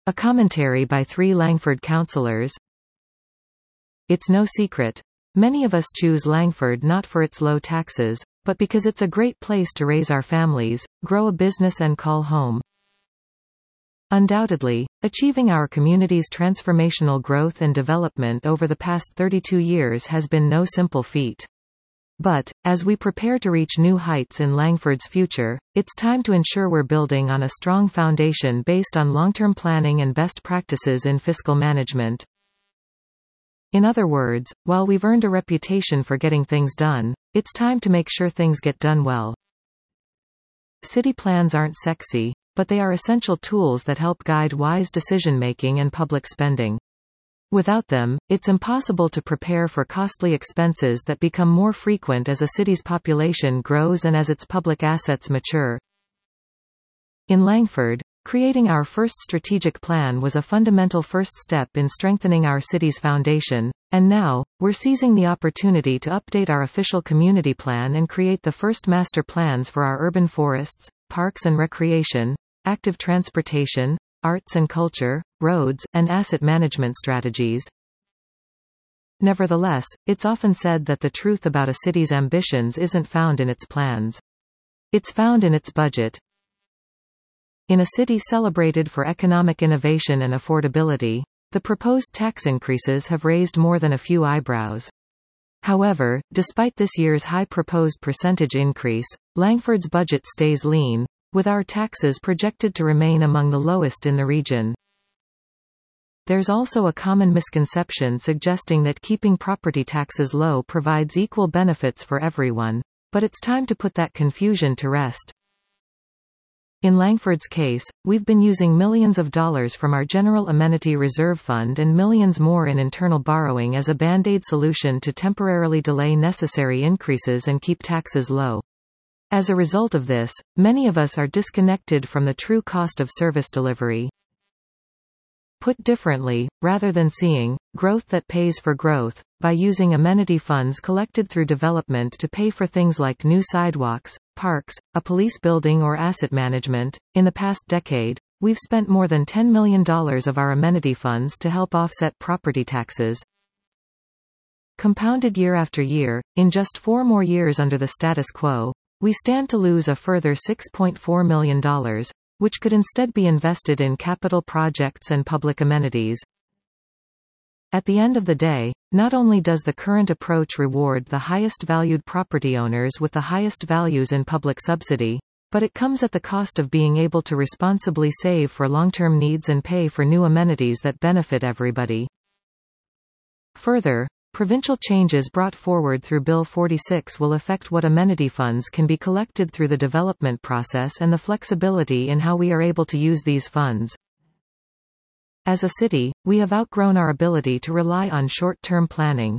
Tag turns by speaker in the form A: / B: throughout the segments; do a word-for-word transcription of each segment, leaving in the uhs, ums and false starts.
A: A commentary by three Langford councillors. It's no secret. Many of us choose Langford not for its low taxes, but because it's a great place to raise our families, grow a business and call home. Undoubtedly, achieving our community's transformational growth and development over the past thirty-two years has been no simple feat. But, as we prepare to reach new heights in Langford's future, it's time to ensure we're building on a strong foundation based on long-term planning and best practices in fiscal management. In other words, while we've earned a reputation for getting things done, it's time to make sure things get done well. City plans aren't sexy, but they are essential tools that help guide wise decision-making and public spending. Without them, it's impossible to prepare for costly expenses that become more frequent as a city's population grows and as its public assets mature. In Langford, creating our first strategic plan was a fundamental first step in strengthening our city's foundation, and now, we're seizing the opportunity to update our official community plan and create the first master plans for our urban forests, parks and recreation, active transportation, arts and culture, roads, and asset management strategies. Nevertheless, it's often said that the truth about a city's ambitions isn't found in its plans. It's found in its budget. In a city celebrated for economic innovation and affordability, the proposed tax increases have raised more than a few eyebrows. However, despite this year's high proposed percentage increase, Langford's budget stays lean, with our taxes projected to remain among the lowest in the region. There's also a common misconception suggesting that keeping property taxes low provides equal benefits for everyone, but it's time to put that confusion to rest. In Langford's case, we've been using millions of dollars from our General Amenity Reserve Fund and millions more in internal borrowing as a band-aid solution to temporarily delay necessary increases and keep taxes low. As a result of this, many of us are disconnected from the true cost of service delivery. Put differently, rather than seeing growth that pays for growth, by using amenity funds collected through development to pay for things like new sidewalks, parks, a police building or asset management, in the past decade, we've spent more than ten million dollars of our amenity funds to help offset property taxes. Compounded year after year, in just four more years under the status quo, we stand to lose a further six point four million dollars, which could instead be invested in capital projects and public amenities. At the end of the day, not only does the current approach reward the highest valued property owners with the highest values in public subsidy, but it comes at the cost of being able to responsibly save for long-term needs and pay for new amenities that benefit everybody. Further, provincial changes brought forward through Bill forty-six will affect what amenity funds can be collected through the development process and the flexibility in how we are able to use these funds. As a city, we have outgrown our ability to rely on short-term planning.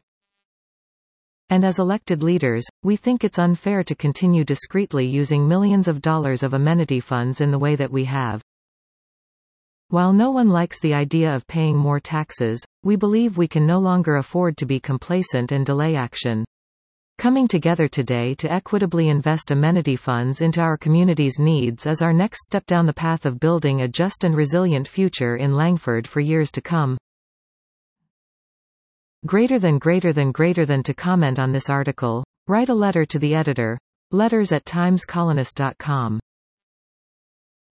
A: And as elected leaders, we think it's unfair to continue discreetly using millions of dollars of amenity funds in the way that we have. While no one likes the idea of paying more taxes, we believe we can no longer afford to be complacent and delay action. Coming together today to equitably invest amenity funds into our community's needs is our next step down the path of building a just and resilient future in Langford for years to come. Greater than greater than greater than to comment on this article, write a letter to the editor, letters at times colonist dot com.